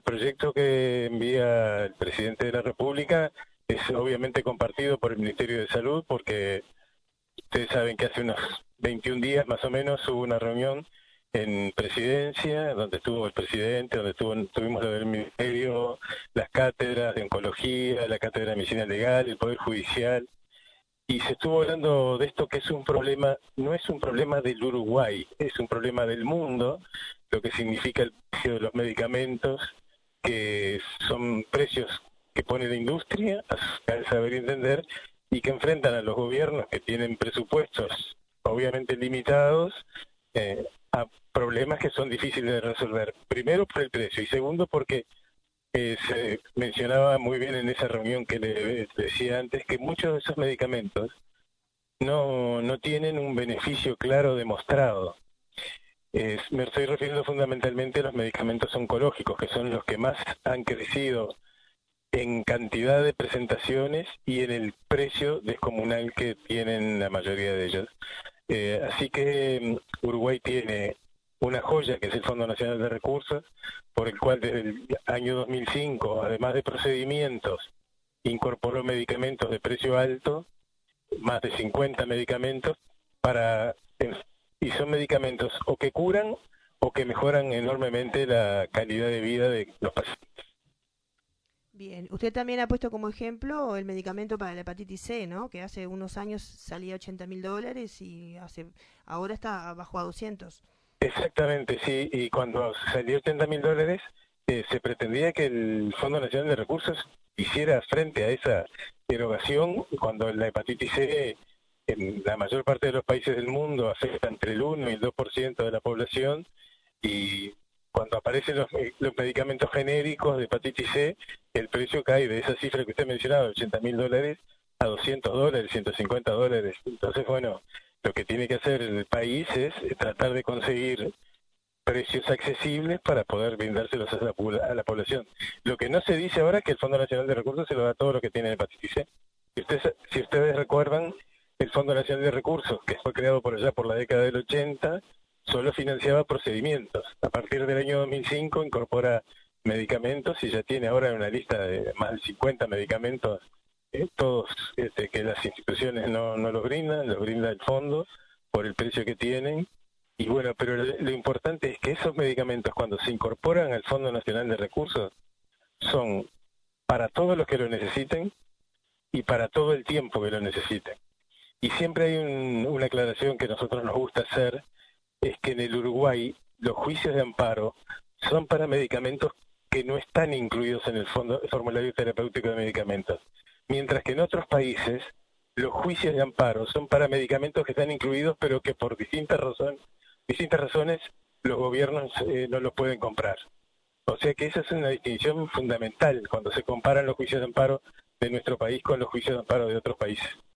proyecto que envía el presidente de la República es obviamente compartido por el Ministerio de Salud, porque ustedes saben que hace unos 21 días más o menos hubo una reunión en Presidencia, donde estuvo el presidente, donde tuvimos lo del Ministerio, las cátedras de Oncología, la cátedra de Medicina Legal, el Poder Judicial, y se estuvo hablando de esto, que es un problema, no es un problema del Uruguay, es un problema del mundo, lo que significa el precio de los medicamentos, que son precios que pone la industria, al saber y entender, y que enfrentan a los gobiernos que tienen presupuestos obviamente limitados, a problemas que son difíciles de resolver. Primero por el precio y segundo porque se mencionaba muy bien en esa reunión que le decía antes que muchos de esos medicamentos no tienen un beneficio claro demostrado. Me estoy refiriendo fundamentalmente a los medicamentos oncológicos, que son los que más han crecido en cantidad de presentaciones y en el precio descomunal que tienen la mayoría de ellos. Así que Uruguay tiene una joya que es el Fondo Nacional de Recursos, por el cual desde el año 2005, además de procedimientos, incorporó medicamentos de precio alto, más de 50 medicamentos, para y son medicamentos o que curan o que mejoran enormemente la calidad de vida de los pacientes. Bien, usted también ha puesto como ejemplo el medicamento para la hepatitis C, ¿no? Que hace unos años salía $80.000 y ahora está bajo a 200. Exactamente, sí, y cuando salió $80.000, se pretendía que el Fondo Nacional de Recursos hiciera frente a esa erogación, cuando la hepatitis C en la mayor parte de los países del mundo afecta entre el 1 y el 2% de la población, y cuando aparecen los medicamentos genéricos de hepatitis C, el precio cae de esa cifra que usted mencionaba, $80.000, a $200, $150. Entonces, bueno, lo que tiene que hacer el país es tratar de conseguir precios accesibles para poder brindárselos a la población. Lo que no se dice ahora es que el Fondo Nacional de Recursos se lo da a todo lo que tiene hepatitis C. Si ustedes recuerdan, el Fondo Nacional de Recursos, que fue creado por allá por la década del 80, solo financiaba procedimientos. A partir del año 2005 incorpora medicamentos y ya tiene ahora una lista de más de 50 medicamentos, todos que las instituciones no los brinda el fondo por el precio que tienen. Y bueno, pero lo importante es que esos medicamentos, cuando se incorporan al Fondo Nacional de Recursos, son para todos los que lo necesiten y para todo el tiempo que lo necesiten. Y siempre hay una aclaración que a nosotros nos gusta hacer, es que en el Uruguay los juicios de amparo son para medicamentos que no están incluidos en el formulario terapéutico de medicamentos, mientras que en otros países los juicios de amparo son para medicamentos que están incluidos, pero que por distintas razones los gobiernos no los pueden comprar. O sea que esa es una distinción fundamental cuando se comparan los juicios de amparo de nuestro país con los juicios de amparo de otros países.